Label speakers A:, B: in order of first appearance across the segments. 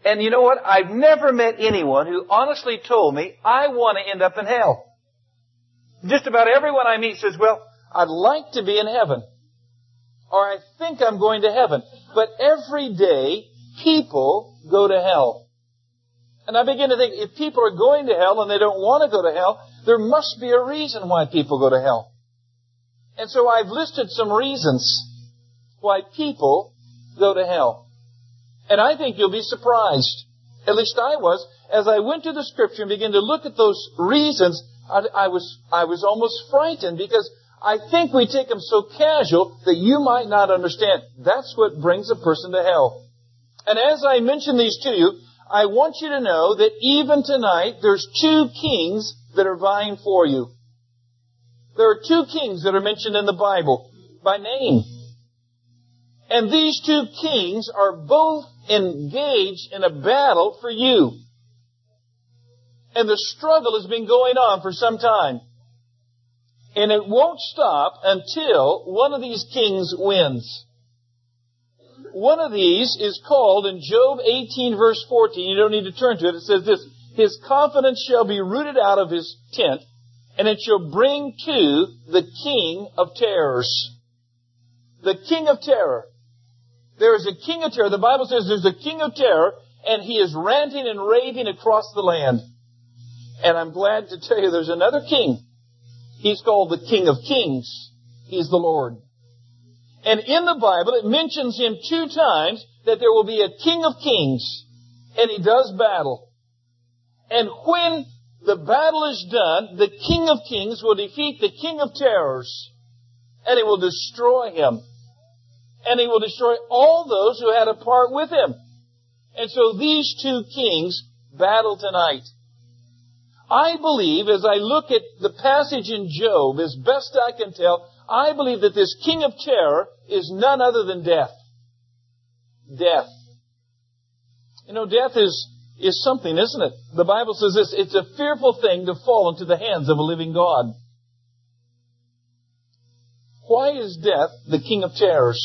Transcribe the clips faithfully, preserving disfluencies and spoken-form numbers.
A: And you know what? I've never met anyone who honestly told me, I want to end up in hell. Just about everyone I meet says, well, I'd like to be in heaven. Or I think I'm going to heaven. But every day, people go to hell. And I begin to think, if people are going to hell and they don't want to go to hell, there must be a reason why people go to hell. And so I've listed some reasons why people go to hell. And I think you'll be surprised. At least I was. As I went to the Scripture and began to look at those reasons, I, I was I was almost frightened because I think we take them so casual that you might not understand. That's what brings a person to hell. And as I mention these to you, I want you to know that even tonight, there's two kings that are vying for you. There are two kings that are mentioned in the Bible by name. And these two kings are both engaged in a battle for you. And the struggle has been going on for some time. And it won't stop until one of these kings wins. One of these is called in Job eighteen verse fourteen. You don't need to turn to it. It says this, his confidence shall be rooted out of his tent, and it shall bring to the king of terrors. The king of terror. There is a king of terror. The Bible says there's a king of terror, and he is ranting and raving across the land. And I'm glad to tell you there's another king. He's called the King of Kings. He's the Lord. And in the Bible, it mentions him two times that there will be a King of Kings. And he does battle. And when the battle is done, the King of Kings will defeat the King of Terrors. And he will destroy him. And he will destroy all those who had a part with him. And so these two kings battle tonight. I believe, as I look at the passage in Job, as best I can tell, I believe that this king of terror is none other than death. Death. You know, death is, is something, isn't it? The Bible says this, it's a fearful thing to fall into the hands of a living God. Why is death the king of terrors?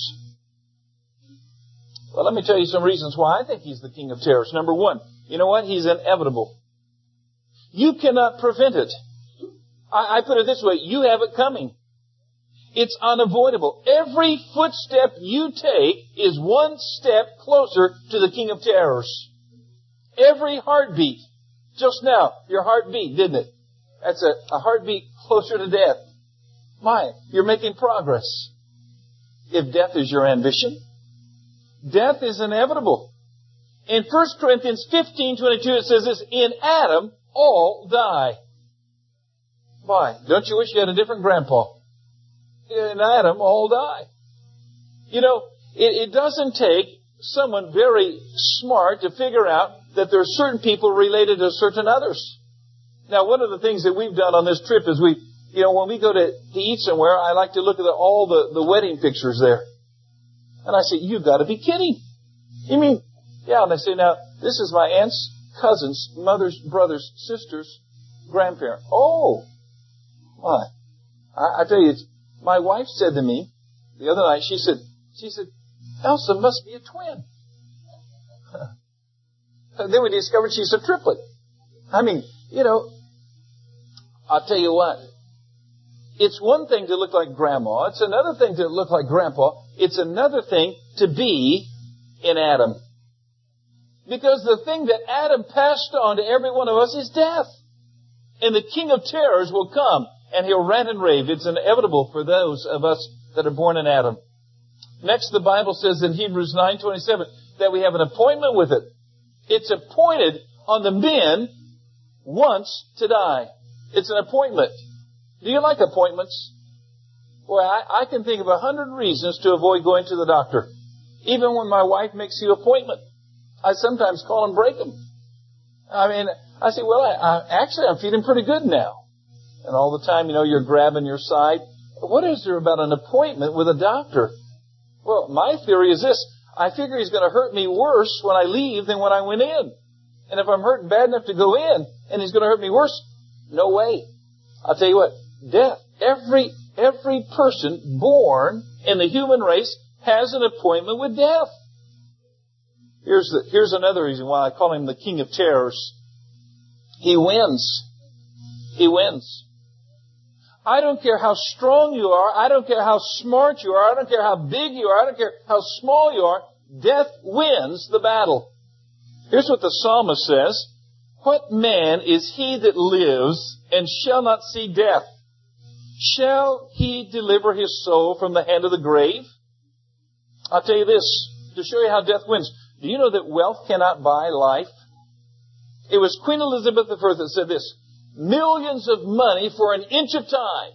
A: Well, let me tell you some reasons why I think he's the king of terrors. Number one, you know what? He's inevitable. You cannot prevent it. I, I put it this way, you have it coming. It's unavoidable. Every footstep you take is one step closer to the king of terrors. Every heartbeat. Just now, your heart beat, didn't it? That's a, a heartbeat closer to death. My, you're making progress. If death is your ambition, death is inevitable. In First Corinthians fifteen twenty-two, it says this, in Adam, all die. Why? Don't you wish you had a different grandpa? In Adam, all die. You know, it, it doesn't take someone very smart to figure out that there are certain people related to certain others. Now, one of the things that we've done on this trip is we, you know, when we go to, to eat somewhere, I like to look at the, all the, the wedding pictures there. And I say, you've got to be kidding. You mean, yeah, and I say, now, this is my aunt's cousins, mother's, brothers, sisters, grandparents. Oh, my. I, I tell you, it's, my wife said to me the other night, she said, she said, Elsa must be a twin. And then we discovered she's a triplet. I mean, you know, I'll tell you what. It's one thing to look like grandma. It's another thing to look like grandpa. It's another thing to be in Adam. Because the thing that Adam passed on to every one of us is death. And the king of terrors will come and he'll rant and rave. It's inevitable for those of us that are born in Adam. Next, the Bible says in Hebrews nine twenty-seven that we have an appointment with it. It's appointed on the men once to die. It's an appointment. Do you like appointments? Boy, I, I can think of a hundred reasons to avoid going to the doctor. Even when my wife makes you an appointment, I sometimes call and break them. I mean, I say, well, I, I, actually, I'm feeling pretty good now. And all the time, you know, you're grabbing your side. What is there about an appointment with a doctor? Well, my theory is this. I figure he's going to hurt me worse when I leave than when I went in. And if I'm hurting bad enough to go in and he's going to hurt me worse, no way. I'll tell you what, death. Every, every person born in the human race has an appointment with death. Here's the, here's another reason why I call him the king of terrors. He wins. He wins. I don't care how strong you are. I don't care how smart you are. I don't care how big you are. I don't care how small you are. Death wins the battle. Here's what the psalmist says. What man is he that lives and shall not see death? Shall he deliver his soul from the hand of the grave? I'll tell you this, to show you how death wins. Do you know that wealth cannot buy life? It was Queen Elizabeth the First that said this, millions of money for an inch of time.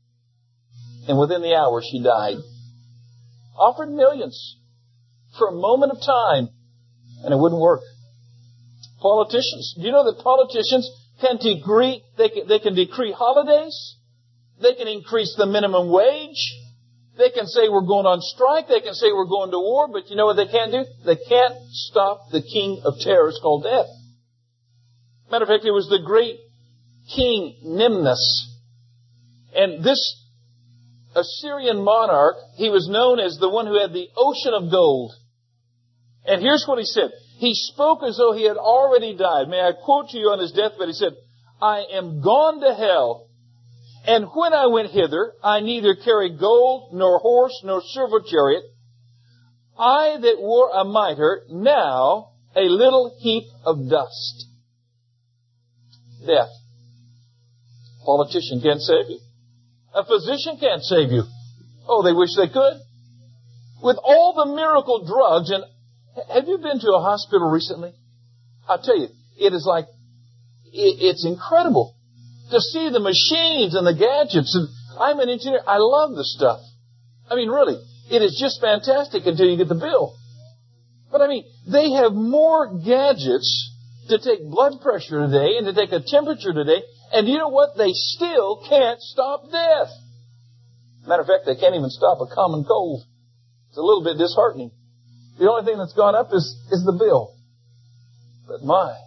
A: And within the hour she died. Offered millions for a moment of time, and it wouldn't work. Politicians. Do you know that politicians can decree, they can, they can decree holidays? They can increase the minimum wage. They can say we're going on strike. They can say we're going to war. But you know what they can't do? They can't stop the king of terrors called death. Matter of fact, it was the great King Nimnus. And this Assyrian monarch, he was known as the one who had the ocean of gold. And here's what he said. He spoke as though he had already died. May I quote to you on his deathbed? He said, I am gone to hell, and when I went hither, I neither carried gold, nor horse, nor silver chariot. I that wore a mitre, now a little heap of dust. Death. Politician can't save you. A physician can't save you. Oh, they wish they could. With all the miracle drugs, and have you been to a hospital recently? I'll tell you, it is like, it's incredible to see the machines and the gadgets. And I'm an engineer. I love this stuff. I mean, really, it is just fantastic until you get the bill. But I mean, they have more gadgets to take blood pressure today and to take a temperature today. And you know what? They still can't stop death. Matter of fact, they can't even stop a common cold. It's a little bit disheartening. The only thing that's gone up is, is the bill. But my,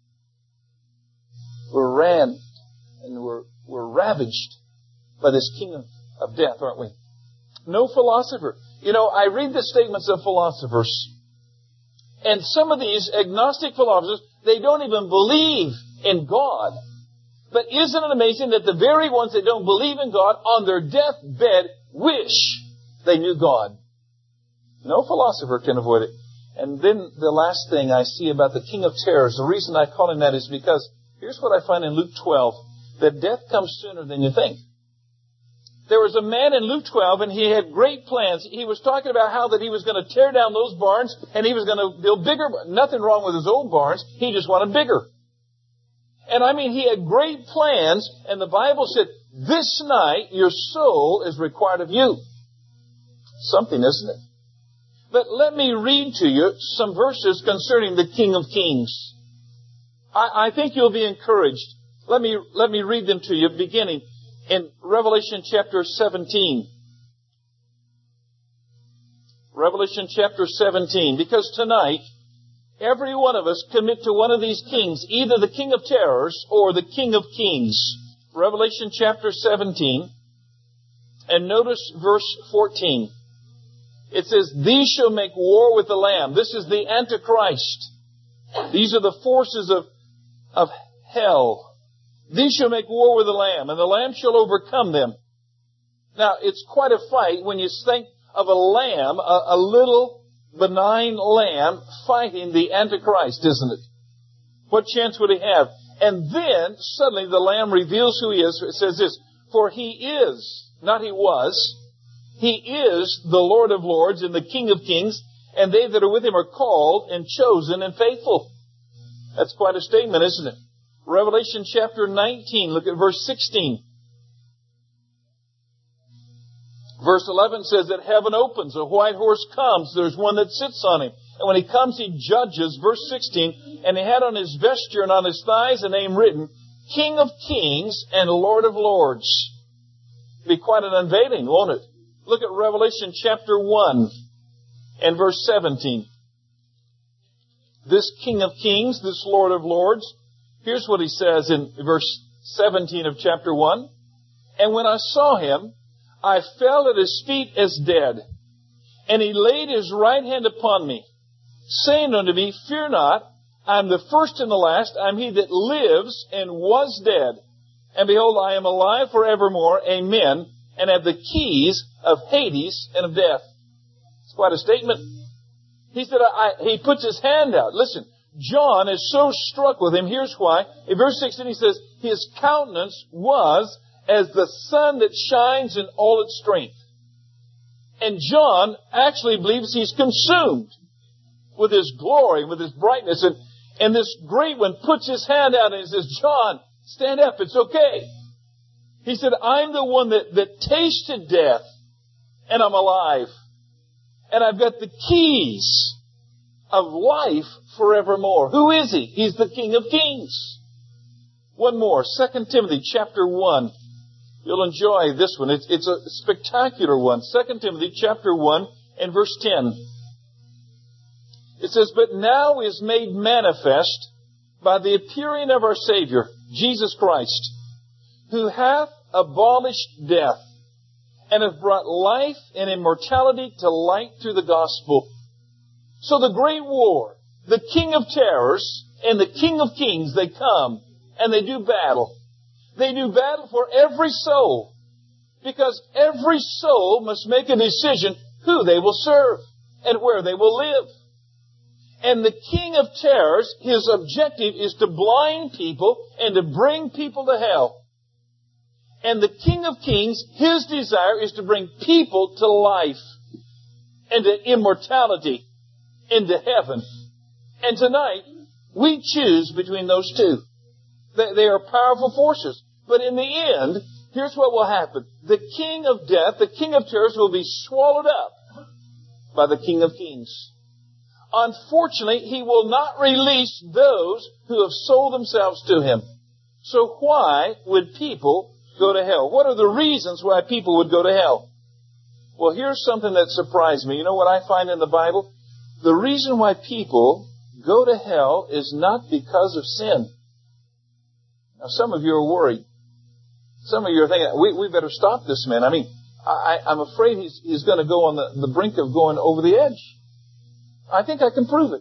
A: we're ran and we're, we're ravaged by this king of, of death, aren't we? No philosopher. You know, I read the statements of philosophers, and some of these agnostic philosophers, they don't even believe in God. But isn't it amazing that the very ones that don't believe in God on their deathbed wish they knew God? No philosopher can avoid it. And then the last thing I see about the king of terrors, the reason I call him that is because here's what I find in Luke twelve, that death comes sooner than you think. There was a man in Luke twelve, and he had great plans. He was talking about how that he was going to tear down those barns, and he was going to build bigger. Nothing wrong with his old barns. He just wanted bigger. And I mean, he had great plans, and the Bible said, this night your soul is required of you. Something, isn't it? But let me read to you some verses concerning the King of Kings. I, I think you'll be encouraged. Let me, let me read them to you, beginning in Revelation chapter seventeen. Revelation chapter seventeen. Because tonight, every one of us commit to one of these kings, either the king of terrors or the king of kings. Revelation chapter seventeen. And notice verse fourteen. It says, these shall make war with the Lamb. This is the Antichrist. These are the forces of, of hell. These shall make war with the Lamb, and the Lamb shall overcome them. Now, it's quite a fight when you think of a lamb, a, a little benign lamb fighting the Antichrist, isn't it? What chance would he have? And then, suddenly, the Lamb reveals who he is. It says this, for he is, not he was, he is the Lord of lords and the King of kings, and they that are with him are called and chosen and faithful. That's quite a statement, isn't it? Revelation chapter nineteen, look at verse sixteen. Verse eleven says that heaven opens, a white horse comes, there's one that sits on him. And when he comes, he judges. Verse sixteen, and he had on his vesture and on his thighs a name written, King of kings and Lord of lords. Be quite an unveiling, won't it? Look at Revelation chapter one and verse seventeen. This King of kings, this Lord of lords, here's what he says in verse seventeen of chapter one. And when I saw him, I fell at his feet as dead. And he laid his right hand upon me, saying unto me, Fear not, I am the first and the last. I am he that lives and was dead. And behold, I am alive forevermore. Amen. And have the keys of Hades and of death. It's quite a statement. He said, I, he puts his hand out. Listen, John is so struck with him. Here's why. In verse sixteen he says, His countenance was as the sun that shines in all its strength. And John actually believes he's consumed with his glory, with his brightness. And, and this great one puts his hand out and he says, John, stand up. It's okay. He said, I'm the one that, that tasted death, and I'm alive. And I've got the keys of life forevermore. Who is he? He's the King of Kings. One more, Second Timothy chapter one. You'll enjoy this one. It's, it's a spectacular one. Second Timothy chapter one and verse ten. It says, But now is made manifest by the appearing of our Savior, Jesus Christ, who hath abolished death, and hath brought life and immortality to light through the gospel. So the great war, the King of terrors and the King of kings, they come and they do battle. They do battle for every soul, because every soul must make a decision who they will serve and where they will live. And the King of terrors, his objective is to blind people and to bring people to hell. And the King of Kings, his desire is to bring people to life and to immortality, into heaven. And tonight, we choose between those two. They are powerful forces. But in the end, here's what will happen. The King of death, the King of terrors, will be swallowed up by the King of Kings. Unfortunately, he will not release those who have sold themselves to him. So why would people go to hell? What are the reasons why people would go to hell? Well, here's something that surprised me. You know what I find in the Bible? The reason why people go to hell is not because of sin. Now, some of you are worried. Some of you are thinking, we, we better stop this man. I mean, I, I'm afraid he's, he's going to go on the, the brink of going over the edge. I think I can prove it.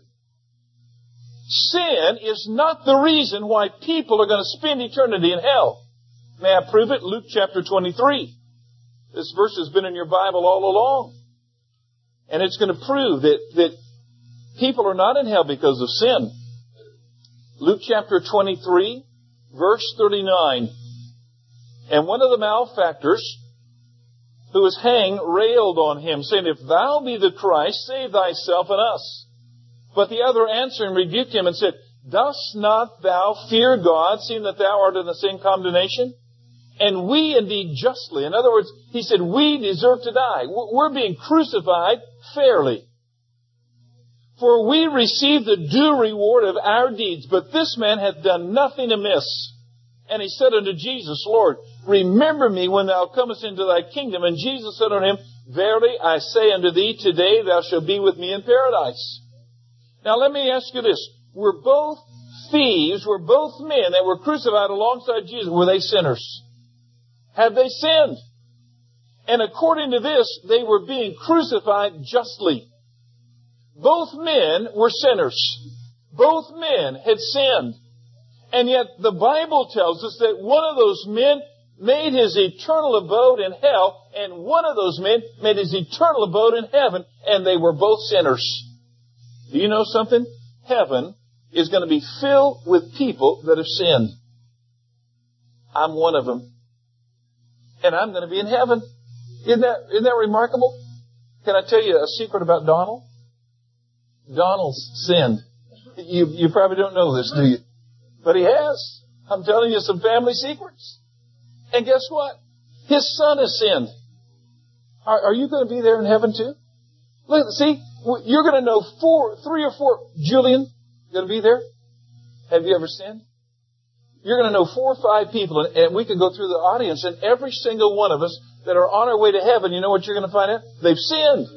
A: Sin is not the reason why people are going to spend eternity in hell. May I prove it? Luke chapter twenty-three. This verse has been in your Bible all along. And it's going to prove that, that people are not in hell because of sin. Luke chapter twenty-three, verse thirty-nine. And one of the malefactors who was hanged railed on him, saying, If thou be the Christ, save thyself and us. But the other answering rebuked him and said, Dost not thou fear God, seeing that thou art in the same condemnation? And we indeed justly. In other words, he said, we deserve to die. We're being crucified fairly. For we receive the due reward of our deeds, but this man hath done nothing amiss. And he said unto Jesus, Lord, remember me when thou comest into thy kingdom. And Jesus said unto him, Verily I say unto thee, today thou shalt be with me in paradise. Now let me ask you this. Were both thieves, were both men that were crucified alongside Jesus, were they sinners? Have they sinned? And according to this, they were being crucified justly. Both men were sinners. Both men had sinned. And yet the Bible tells us that one of those men made his eternal abode in hell, and one of those men made his eternal abode in heaven, and they were both sinners. Do you know something? Heaven is going to be filled with people that have sinned. I'm one of them. And I'm going to be in heaven. Isn't that, isn't that remarkable? Can I tell you a secret about Donald? Donald's sinned. You, you probably don't know this, do you? But he has. I'm telling you some family secrets. And guess what? His son has sinned. Are, are you going to be there in heaven too? Look, see, you're going to know four, three or four. Julian, going to be there? Have you ever sinned? You're going to know four or five people, and, and we can go through the audience, and every single one of us that are on our way to heaven, you know what you're going to find out? They've sinned.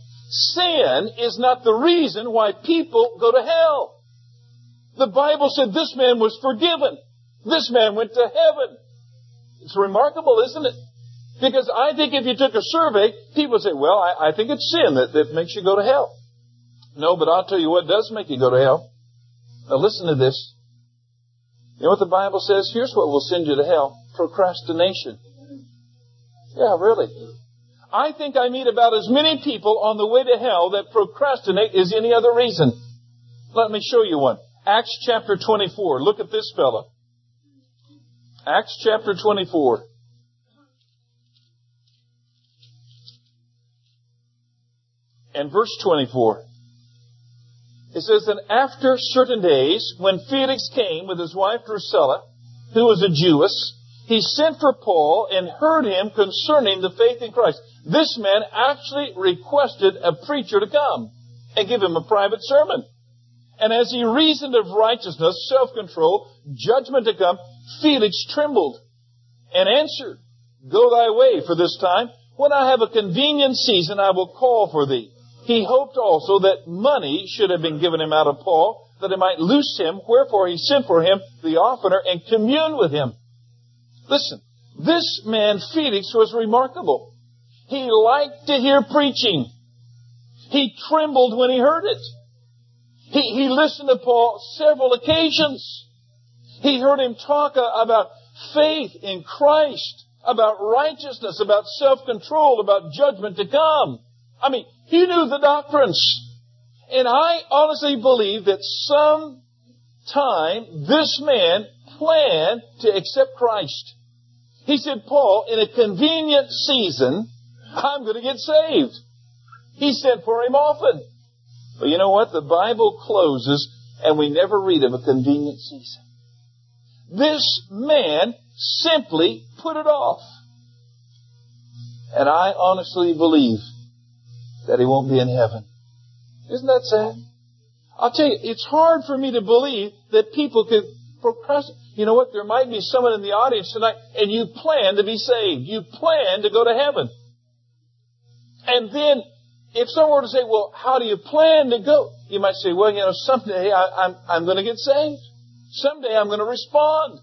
A: Sin is not the reason why people go to hell. The Bible said this man was forgiven. This man went to heaven. It's remarkable, isn't it? Because I think if you took a survey, people would say, well, I, I think it's sin that, that makes you go to hell. No, but I'll tell you what does make you go to hell. Now listen to this. You know what the Bible says? Here's what will send you to hell. Procrastination. Yeah, really. I think I meet about as many people on the way to hell that procrastinate as any other reason. Let me show you one. Acts chapter twenty-four. Look at this fella. Acts chapter twenty-four. And verse twenty-four. It says that after certain days, when Felix came with his wife Drusilla, who was a Jewess, he sent for Paul and heard him concerning the faith in Christ. This man actually requested a preacher to come and give him a private sermon. And as he reasoned of righteousness, self-control, judgment to come, Felix trembled and answered, Go thy way for this time. When I have a convenient season, I will call for thee. He hoped also that money should have been given him out of Paul, that it might loose him, wherefore he sent for him the oftener and communed with him. Listen, this man Felix was remarkable. He liked to hear preaching. He trembled when he heard it. He, he listened to Paul several occasions. He heard him talk about faith in Christ, about righteousness, about self-control, about judgment to come. I mean, he knew the doctrines. And I honestly believe that some time this man planned to accept Christ. He said, Paul, in a convenient season, I'm going to get saved. He sent for him often. But you know what? The Bible closes and we never read of a convenient season. This man simply put it off. And I honestly believe that he won't be in heaven. Isn't that sad? I'll tell you, it's hard for me to believe that people could procrastinate. You know what? There might be someone in the audience tonight and you plan to be saved. You plan to go to heaven. And then if someone were to say, well, how do you plan to go? You might say, well, you know, someday I, I'm, I'm going to get saved. Someday I'm going to respond.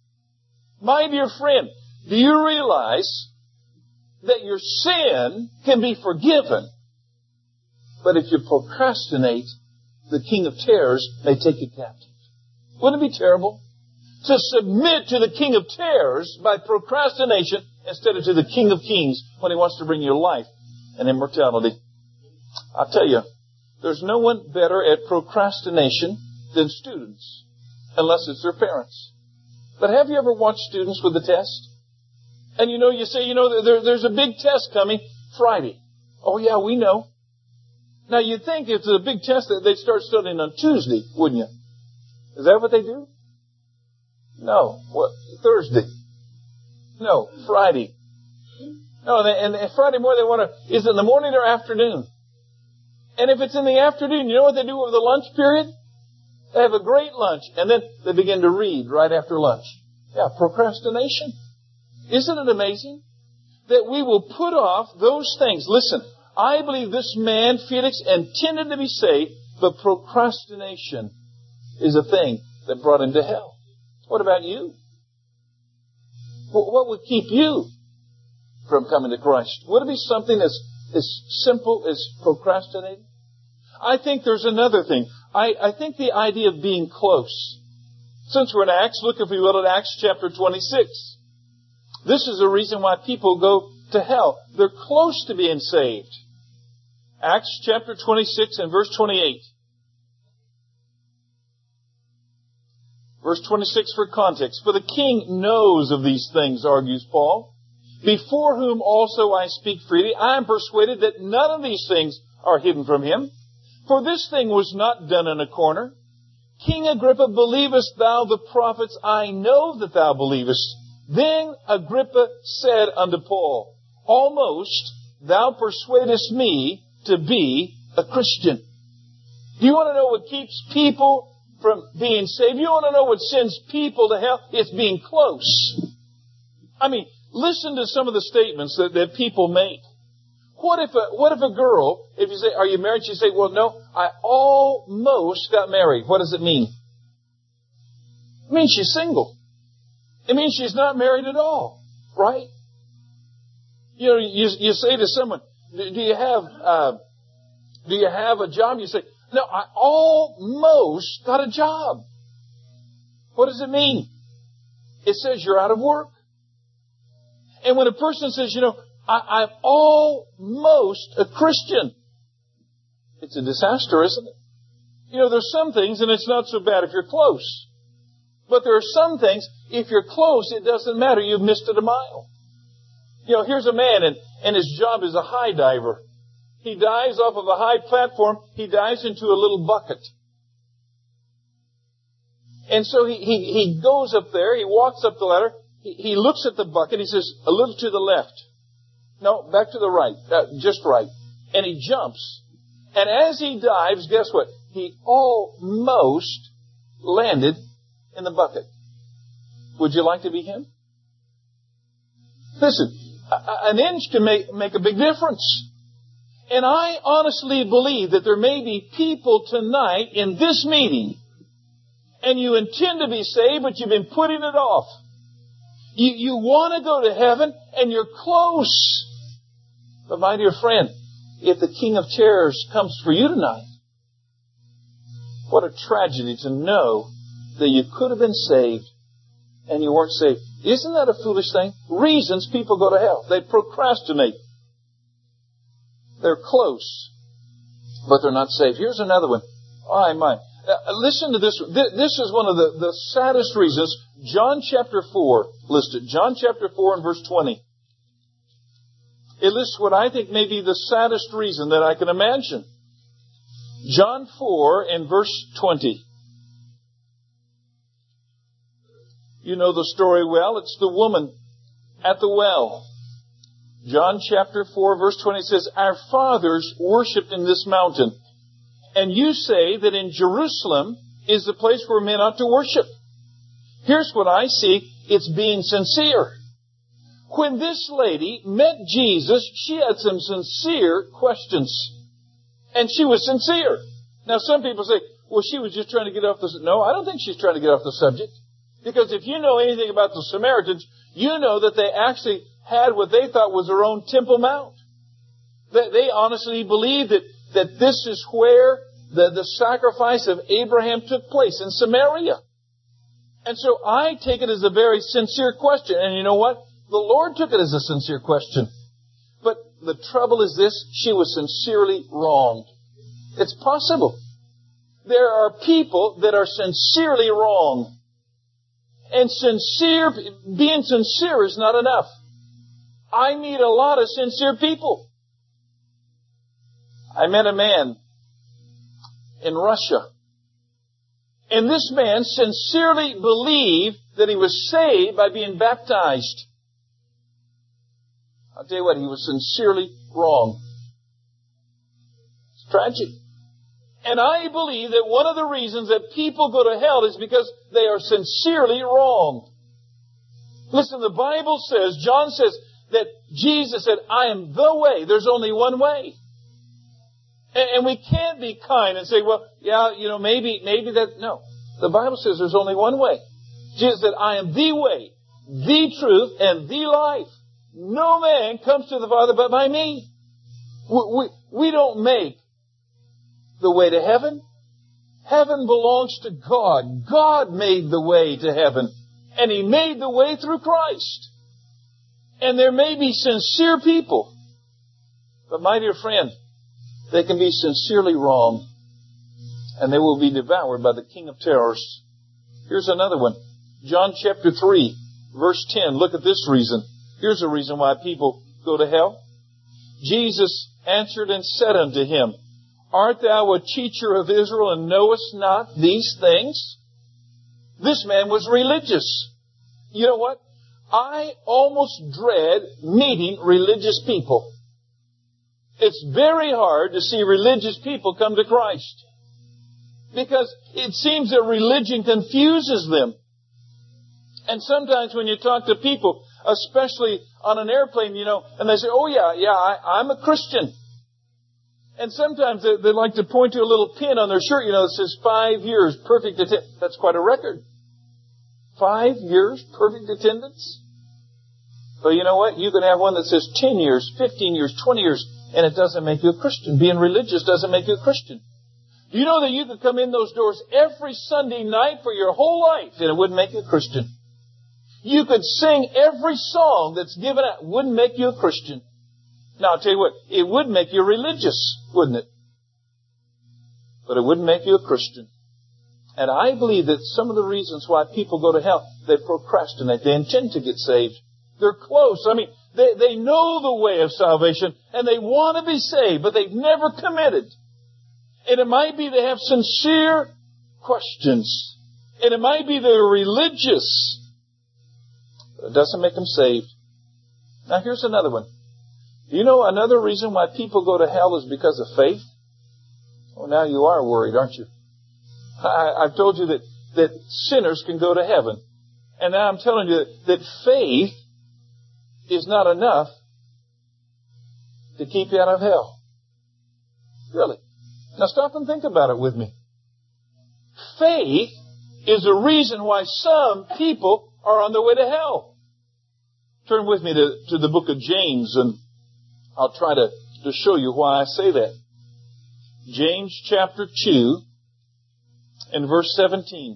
A: My dear friend, do you realize that your sin can be forgiven? But if you procrastinate, the king of terrors may take you captive. Wouldn't it be terrible to submit to the king of terrors by procrastination instead of to the king of kings when he wants to bring you life and immortality? I'll tell you, there's no one better at procrastination than students, unless it's their parents. But have you ever watched students with the test? And you know, you say, you know, there, there's a big test coming Friday. Oh yeah, we know. Now you'd think if it's a big test that they'd start studying on Tuesday, wouldn't you? Is that what they do? No. What? Thursday. No. Friday. No, and, and Friday morning they want to, is it in the morning or afternoon? And if it's in the afternoon, you know what they do over the lunch period? They have a great lunch, and then they begin to read right after lunch. Yeah, procrastination. Isn't it amazing that we will put off those things? Listen, I believe this man, Felix, intended to be saved, but procrastination is a thing that brought him to hell. What about you? What would keep you from coming to Christ? Would it be something as, as simple as procrastinating? I think there's another thing. I, I think the idea of being close. Since we're in Acts, look if we will at Acts chapter twenty-six. This is the reason why people go to hell. They're close to being saved. Acts chapter twenty-six and verse twenty-eight. Verse twenty-six for context. For the king knows of these things, argues Paul, before whom also I speak freely. I am persuaded that none of these things are hidden from him. For this thing was not done in a corner. King Agrippa, believest thou the prophets? I know that thou believest. Then Agrippa said unto Paul, Almost thou persuadest me to be a Christian. Do you want to know what keeps people from being saved? You want to know what sends people to hell? It's being close. I mean, listen to some of the statements that, that people make. What if a, what if a girl, if you say, are you married? She say, well, no, I almost got married. What does it mean? It means she's single. It means she's not married at all. Right? You know, you, you say to someone, do you have, uh, do you have a job? You say, No, I almost got a job. What does it mean? It says you're out of work. And when a person says, you know, I, I'm almost a Christian, it's a disaster, isn't it? You know, there's some things, and it's not so bad if you're close. But there are some things, if you're close, it doesn't matter. You've missed it a mile. You know, here's a man, and, and his job is a high diver. He dives off of a high platform. He dives into a little bucket. And so he, he, he goes up there. He walks up the ladder. He, he looks at the bucket. He says, a little to the left. No, back to the right. Uh, just right. And he jumps. And as he dives, guess what? He almost landed in the bucket. Would you like to be him? Listen, an inch can make, make a big difference. And I honestly believe that there may be people tonight in this meeting, and you intend to be saved, but you've been putting it off. You, you want to go to heaven, and you're close. But my dear friend, if the King of Terrors comes for you tonight, what a tragedy to know that you could have been saved and you weren't saved. Isn't that a foolish thing? Reasons people go to hell. They procrastinate. They're close, but they're not saved. Here's another one. Oh, my. Uh, listen to this. This is one of the, the saddest reasons. John chapter four listed. John chapter four and verse twenty. It lists what I think may be the saddest reason that I can imagine. John four and verse twenty. You know the story well. It's the woman at the well. John chapter four verse twenty says, our fathers worshipped in this mountain. And you say that in Jerusalem is the place where men ought to worship. Here's what I see. It's being sincere. When this lady met Jesus, she had some sincere questions. And she was sincere. Now some people say, well, she was just trying to get off the... No, I don't think she's trying to get off the subject. Because if you know anything about the Samaritans, you know that they actually had what they thought was their own Temple Mount. They, they honestly believed that, that this is where the, the sacrifice of Abraham took place, in Samaria. And so I take it as a very sincere question. And you know what? The Lord took it as a sincere question. But the trouble is this, she was sincerely wronged. It's possible. There are people that are sincerely wrong. And sincere, being sincere is not enough. I meet a lot of sincere people. I met a man in Russia. And this man sincerely believed that he was saved by being baptized. I'll tell you what, he was sincerely wrong. It's tragic. And I believe that one of the reasons that people go to hell is because they are sincerely wrong. Listen, the Bible says, John says that Jesus said, I am the way. There's only one way. And, and we can't be kind and say, well, yeah, you know, maybe, maybe that, no. The Bible says there's only one way. Jesus said, I am the way, the truth, and the life. No man comes to the Father but by me. We, we, we don't make the way to heaven. Heaven belongs to God. God made the way to heaven. And He made the way through Christ. And there may be sincere people. But my dear friend, they can be sincerely wrong. And they will be devoured by the King of Terrors. Here's another one. John chapter three, verse ten. Look at this reason. Here's a reason why people go to hell. Jesus answered and said unto him, art thou a teacher of Israel and knowest not these things? This man was religious. You know what? I almost dread meeting religious people. It's very hard to see religious people come to Christ. Because it seems that religion confuses them. And sometimes when you talk to people, especially on an airplane, you know, and they say, oh yeah, yeah, I, I'm a Christian. And sometimes they, they like to point to a little pin on their shirt, you know, that says five years perfect attendance. That's quite a record. Five years perfect attendance? But you know what? You can have one that says ten years, fifteen years, twenty years, and it doesn't make you a Christian. Being religious doesn't make you a Christian. Do you know that you could come in those doors every Sunday night for your whole life and it wouldn't make you a Christian? You could sing every song that's given out. It wouldn't make you a Christian. Now, I'll tell you what, it would make you religious, wouldn't it? But it wouldn't make you a Christian. And I believe that some of the reasons why people go to hell, they procrastinate. They intend to get saved. They're close. I mean, they, they know the way of salvation and they want to be saved, but they've never committed. And it might be they have sincere questions. And it might be they're religious. But it doesn't make them saved. Now here's another one. You know another reason why people go to hell is because of faith? Well, now you are worried, aren't you? I, I've told you that, that sinners can go to heaven. And now I'm telling you that, that faith is not enough to keep you out of hell. Really. Now stop and think about it with me. Faith is the reason why some people are on their way to hell. Turn with me to, to the book of James and I'll try to, to show you why I say that. James chapter two and verse seventeen.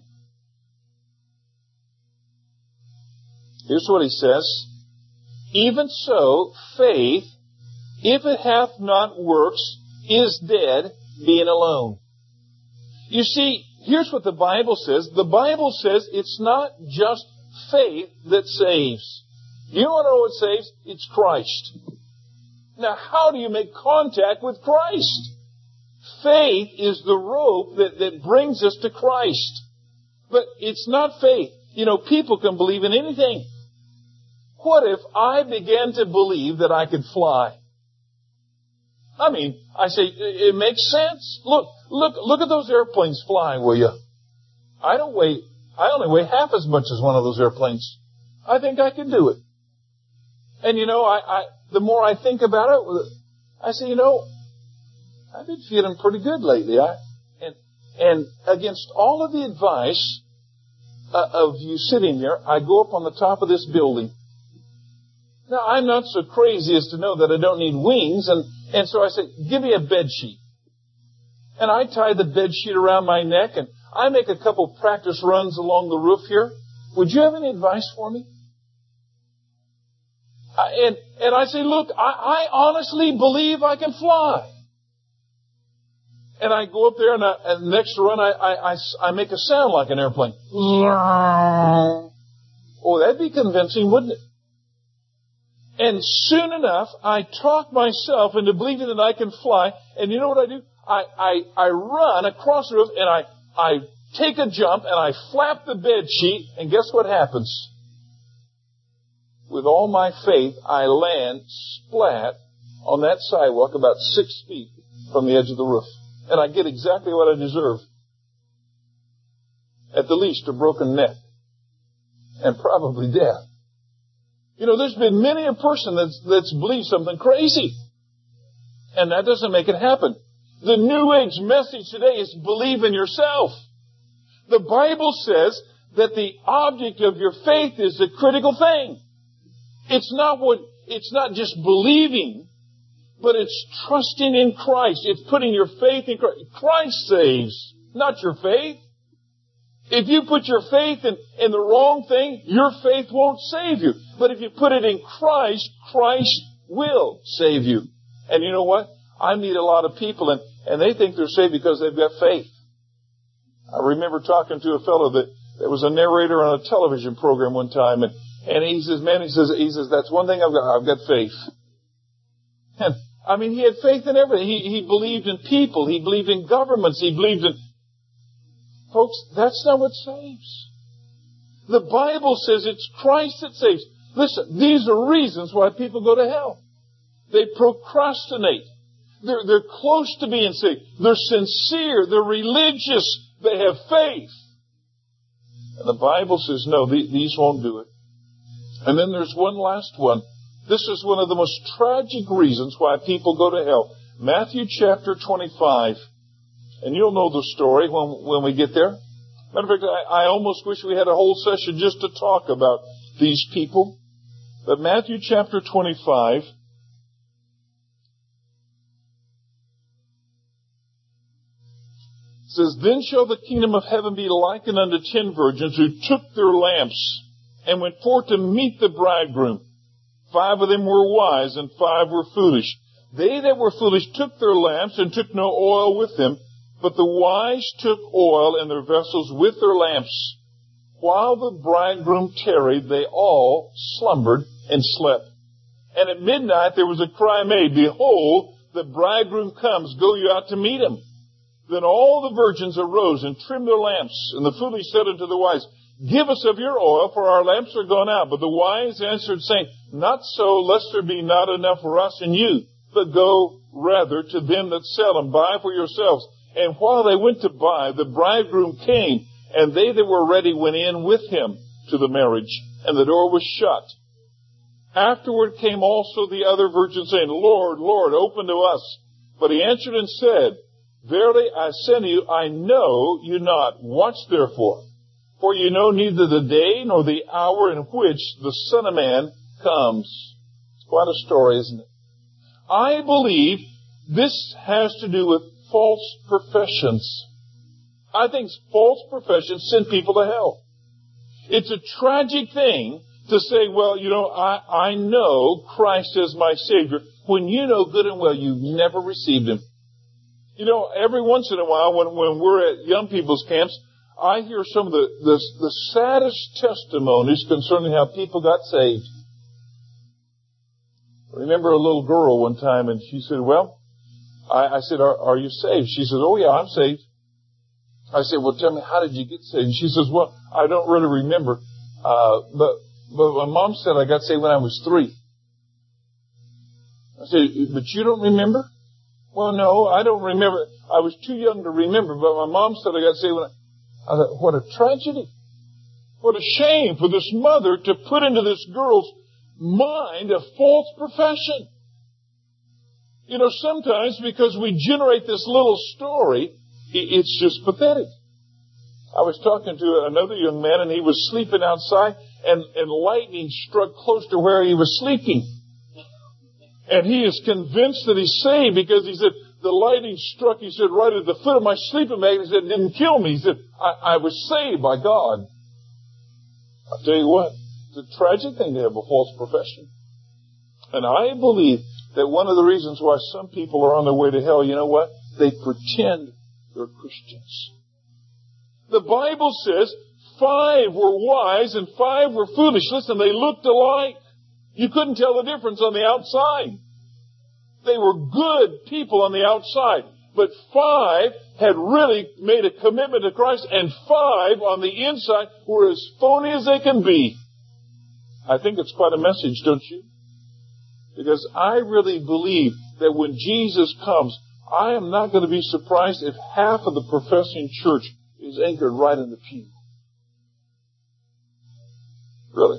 A: Here's what he says. Even so, faith, if it hath not works, is dead, being alone. You see, here's what the Bible says. The Bible says it's not just faith that saves. You want to know what saves? It's Christ. Now, how do you make contact with Christ? Faith is the rope that, that brings us to Christ. But it's not faith. You know, people can believe in anything. What if I began to believe that I could fly? I mean, I say, it makes sense. Look, look, look at those airplanes flying, will you? I don't weigh, I only weigh half as much as one of those airplanes. I think I can do it. And you know, I, I, the more I think about it, I say, you know, I've been feeling pretty good lately. I, and, and against all of the advice uh, of you sitting here, I go up on the top of this building. Now, I'm not so crazy as to know that I don't need wings, and, and so I say, give me a bed sheet. And I tie the bed sheet around my neck, and I make a couple practice runs along the roof here. Would you have any advice for me? I, and, and I say, look, I, I honestly believe I can fly. And I go up there, and, I, and the next run, I, I, I, I make a sound like an airplane. Oh, that'd be convincing, wouldn't it? And soon enough, I talk myself into believing that I can fly. And you know what I do? I, I, I run across the roof, and I, I take a jump, and I flap the bed sheet, and guess what happens? With all my faith, I land splat on that sidewalk about six feet from the edge of the roof. And I get exactly what I deserve. At the least, a broken neck. And probably death. You know, there's been many a person that's, that's believed something crazy. And that doesn't make it happen. The New Age message today is believe in yourself. The Bible says that the object of your faith is the critical thing. It's not what, it's not just believing, but it's trusting in Christ. It's putting your faith in Christ. Christ saves, not your faith. If you put your faith in, in the wrong thing, your faith won't save you. But if you put it in Christ, Christ will save you. And you know what? I meet a lot of people, and, and they think they're saved because they've got faith. I remember talking to a fellow that, that was a narrator on a television program one time, and, and he says, man, he says, he says, that's one thing I've got, I've got faith. And, I mean, he had faith in everything. He, he believed in people. He believed in governments. He believed in... Folks, that's not what saves. The Bible says it's Christ that saves. Listen, these are reasons why people go to hell. They procrastinate. They're, they're close to being saved. They're sincere. They're religious. They have faith. And the Bible says, no, these won't do it. And then there's one last one. This is one of the most tragic reasons why people go to hell. Matthew chapter twenty-five. And you'll know the story when, when we get there. Matter of fact, I, I almost wish we had a whole session just to talk about these people. But Matthew chapter twenty-five.
B: It says, then shall the kingdom of heaven be likened unto ten virgins who took their lamps and went forth to meet the bridegroom. Five of them were wise and five were foolish. They that were foolish took their lamps and took no oil with them, but the wise took oil in their vessels with their lamps. While the bridegroom tarried, they all slumbered and slept. And at midnight there was a cry made, behold, the bridegroom comes, go you out to meet him. Then all the virgins arose and trimmed their lamps. And the foolish said unto the wise, give us of your oil, for our lamps are gone out. But the wise answered, saying, not so, lest there be not enough for us and you, but go rather to them that sell and buy for yourselves. And while they went to buy, the bridegroom came, and they that were ready went in with him to the marriage, and the door was shut. Afterward came also the other virgins, saying, Lord, Lord, open to us. But he answered and said, verily I say to you, I know you not. Watch therefore, for you know neither the day nor the hour in which the Son of Man comes. It's quite a story, isn't it? I believe this has to do with false professions. I think false professions send people to hell. It's a tragic thing to say, well, you know, I, I know Christ is my Savior, when you know good and well you've never received Him. You know, every once in a while when, when we're at young people's camps, I hear some of the, the, the saddest testimonies concerning how people got saved. I remember a little girl one time, and she said, well, I, I said, are, are you saved? She said, oh yeah, I'm saved. I said, well, tell me, how did you get saved? And she says, well, I don't really remember, uh, but, but my mom said I got saved when I was three. I said, but you don't remember? Well, no, I don't remember. I was too young to remember, but my mom said I got saved when I, I thought, what a tragedy. What a shame for this mother to put into this girl's mind a false profession. You know, sometimes because we generate this little story, it's just pathetic. I was talking to another young man, and he was sleeping outside, and, and lightning struck close to where he was sleeping. And he is convinced that he's saved because he said, the lightning struck, he said, right at the foot of my sleeping bag. He said, it didn't kill me. He said, I, I was saved by God. I'll tell you what, it's a tragic thing to have a false profession. And I believe that one of the reasons why some people are on their way to hell, you know what? They pretend they're Christians. The Bible says five were wise and five were foolish. Listen, they looked alike. You couldn't tell the difference on the outside. They were good people on the outside. But five had really made a commitment to Christ, and five on the inside were as phony as they can be. I think it's quite a message, don't you? Because I really believe that when Jesus comes, I am not going to be surprised if half of the professing church is anchored right in the pew. Really.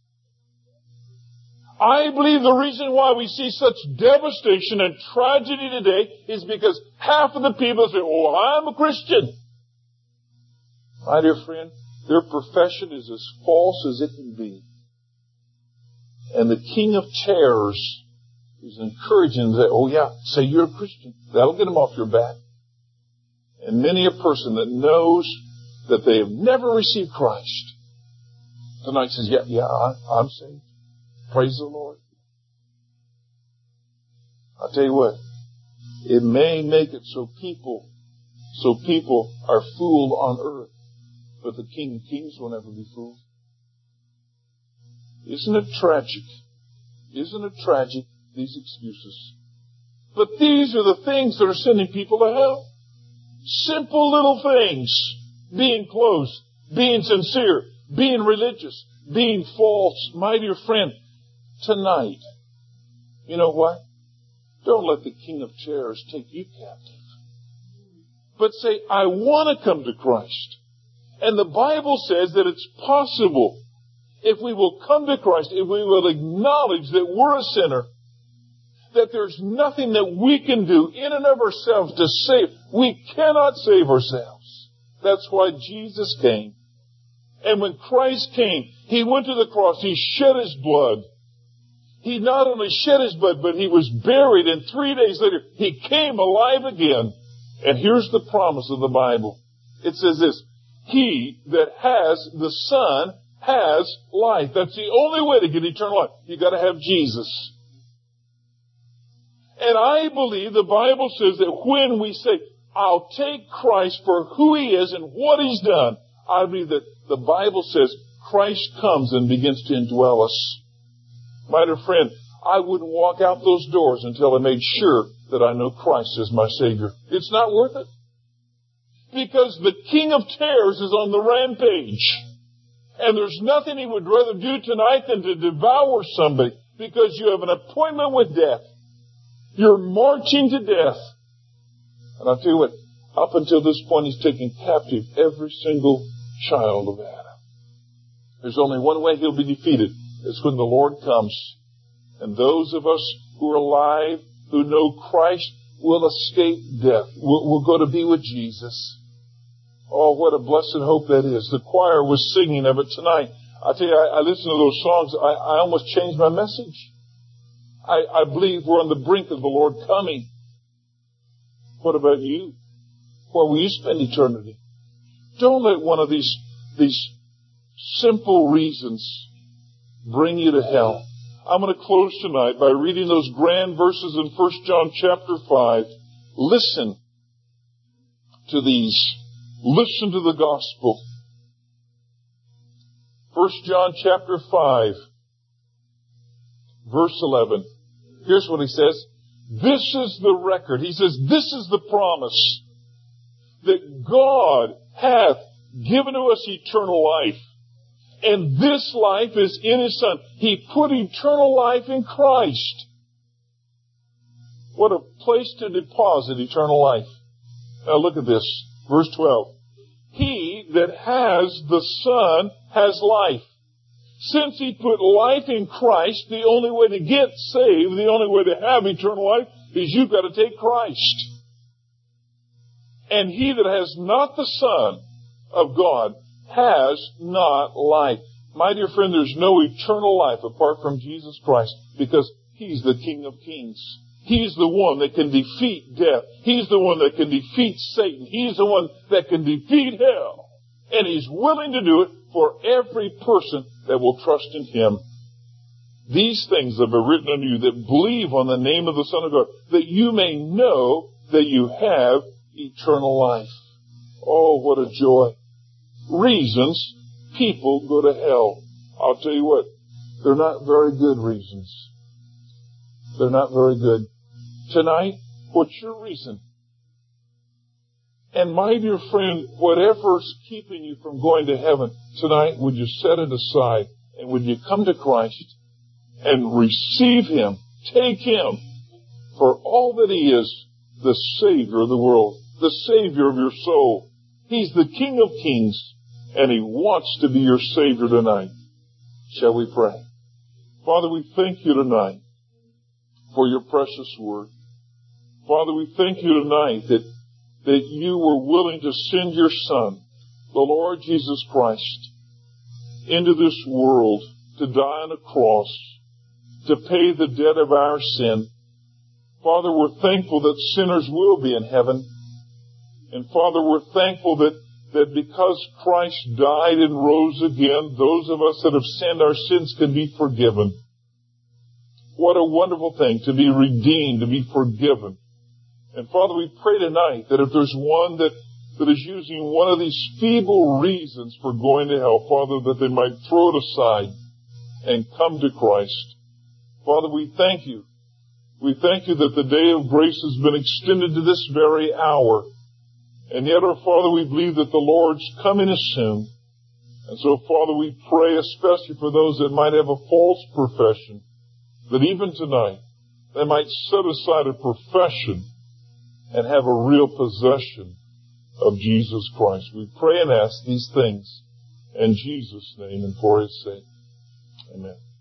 B: I believe the reason why we see such devastation and tragedy today is because half of the people say, oh, I'm a Christian. My dear friend, their profession is as false as it can be. And the king of terrors is encouraging them to say, oh yeah, say you're a Christian. That'll get them off your back. And many a person that knows that they have never received Christ tonight says, yeah, yeah, I, I'm saved. Praise the Lord. I'll tell you what, it may make it so people, so people are fooled on earth, but the King of Kings will never be fooled. Isn't it tragic? Isn't it tragic, these excuses? But these are the things that are sending people to hell. Simple little things. Being close, being sincere, being religious, being false. My dear friend, tonight, you know what? Don't let the king of terrors take you captive. But say, I want to come to Christ. And the Bible says that it's possible if we will come to Christ, if we will acknowledge that we're a sinner, that there's nothing that we can do in and of ourselves to save. We cannot save ourselves. That's why Jesus came. And when Christ came, He went to the cross. He shed His blood. He not only shed His blood, but He was buried, and three days later, He came alive again. And here's the promise of the Bible. It says this, he that has the Son has life. That's the only way to get eternal life. You got to have Jesus. And I believe the Bible says that when we say, I'll take Christ for who he is and what he's done, I believe that the Bible says Christ comes and begins to indwell us. My dear friend, I wouldn't walk out those doors until I made sure that I know Christ as my Savior. It's not worth it. Because the King of Terrors is on the rampage. And there's nothing he would rather do tonight than to devour somebody, because you have an appointment with death. You're marching to death. And I'll tell you what, up until this point, he's taken captive every single child of Adam. There's only one way he'll be defeated. It's when the Lord comes. And those of us who are alive, who know Christ, will escape death. We'll, we'll go to be with Jesus. Oh, what a blessed hope that is. The choir was singing of it tonight. I tell you, I, I listened to those songs. I, I almost changed my message. I, I believe we're on the brink of the Lord coming. What about you? Where will you spend eternity? Don't let one of these, these simple reasons bring you to hell. I'm going to close tonight by reading those grand verses in First John chapter five. Listen to these. Listen to the gospel. First John chapter five, verse eleven. Here's what he says. This is the record. He says, this is the promise that God hath given to us eternal life. And this life is in his Son. He put eternal life in Christ. What a place to deposit eternal life. Now look at this. Verse twelve. He that has the Son has life. Since he put life in Christ, the only way to get saved, the only way to have eternal life, is you've got to take Christ. And he that has not the Son of God has not life. My dear friend, there's no eternal life apart from Jesus Christ, because he's the King of Kings. He's the one that can defeat death. He's the one that can defeat Satan. He's the one that can defeat hell. And he's willing to do it for every person that will trust in him. These things have been written unto you that believe on the name of the Son of God, that you may know that you have eternal life. Oh, what a joy. Reasons people go to hell. I'll tell you what, they're not very good reasons. They're not very good. Tonight, what's your reason? And my dear friend, whatever's keeping you from going to heaven, tonight, would you set it aside and would you come to Christ and receive him, take him for all that he is, the Savior of the world, the Savior of your soul. He's the King of Kings, and he wants to be your Savior tonight. Shall we pray? Father, we thank you tonight for your precious word. Father, we thank you tonight that, that you were willing to send your Son, the Lord Jesus Christ, into this world to die on a cross, to pay the debt of our sin. Father, we're thankful that sinners will be in heaven. And Father, we're thankful that, that because Christ died and rose again, those of us that have sinned, our sins can be forgiven. What a wonderful thing to be redeemed, to be forgiven. And Father, we pray tonight that if there's one that, that is using one of these feeble reasons for going to hell, Father, that they might throw it aside and come to Christ. Father, we thank you. We thank you that the day of grace has been extended to this very hour. And yet, our Father, we believe that the Lord's coming is soon. And so, Father, we pray especially for those that might have a false profession, that even tonight they might set aside a profession and have a real possession of Jesus Christ. We pray and ask these things in Jesus' name and for his sake. Amen.